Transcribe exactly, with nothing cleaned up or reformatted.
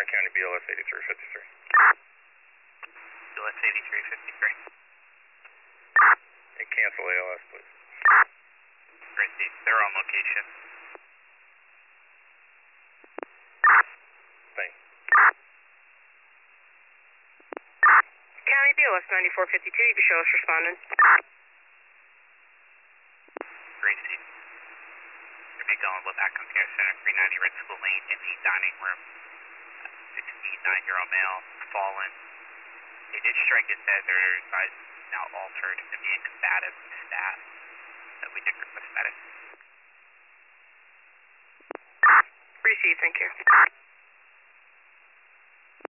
County B L S eighty-three fifty-three. B L S eighty-three fifty-three. And cancel A L S, please. Received. They're on location. Thanks. County B L S ninety-four fifty-two, you can show us responding. Received. We'll be going with Acton Care Center, three ninety Red School Lane in the dining room. sixty-nine-year-old male, fallen. They did strike his head. Their advice is now altered to being combative with staff. So we did request medic. Received, thank you.